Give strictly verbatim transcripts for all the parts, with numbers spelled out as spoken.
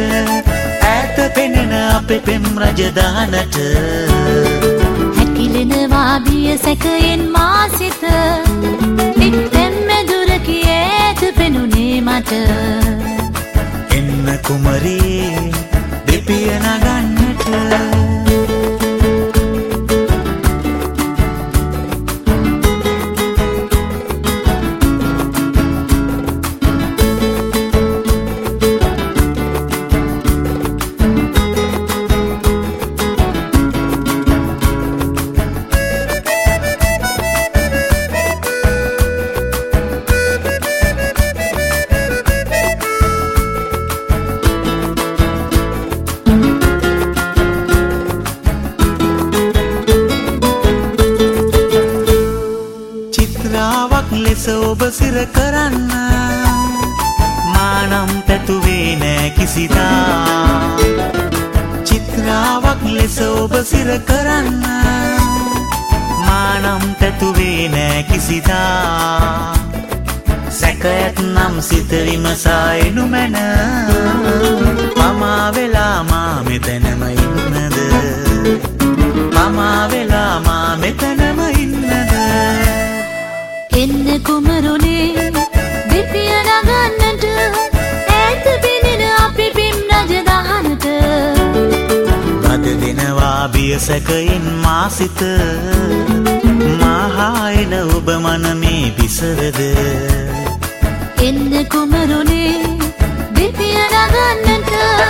ඈත පෙනෙන අපේ පෙම් රජදානට හැකිලෙනවා බිය සැකයෙන් මා සිත පිටෙන් මෙදුර කියේත පෙනුනේ මට එන්න කුමරී දෙපිය නගන්නට ලෙස ඔබ සිර කරන්න මානම් පැතුවේ නෑ කිසිදා චිත්‍රාවක් ලෙස ඔබ සිර කරන්න මානම් පැතුවේ නෑ කිසිදා සැක ඇත්නම් සිත විමසා එනු මැන පමා වෙලා මා මෙතැනම ඉන්නද පමා වෙලා මා මෙතැනම ඉන්නද එන්න කුමරුනේ දෙපිය නගන්නට ඈත පෙනෙන අපි පිම් රජදහනට වද දෙනවා බිය සැකයෙන් මා සිත මහා එන ඔබ මනමේ විසරද එන්න කුමරුනේ දෙපිය නගන්නට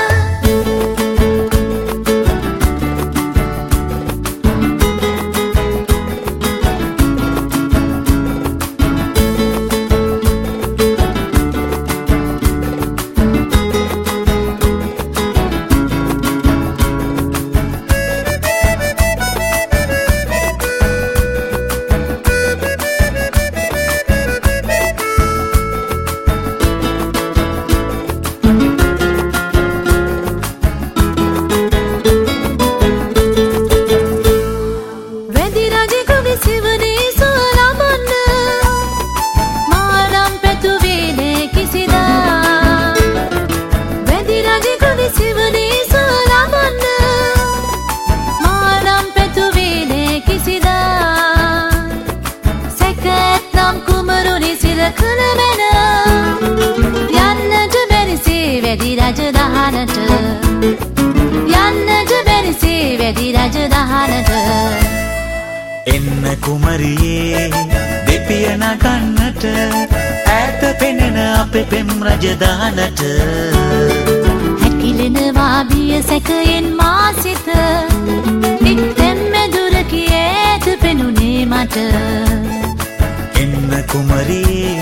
යන්නට බැරිසේ වැඩි රජදහනට යන්නට බැරිසේ වැඩි රජදහනට එන්න කුමරියේ දෙපිය නගන්නට ඈත පෙනෙන අපේ පෙම් රජදහනට හැකිලෙනවා බිය සැකයෙන් මා සිත පිටෙන් මෙදුර කියේත පෙනුනේ මට එන්න කුමරියේ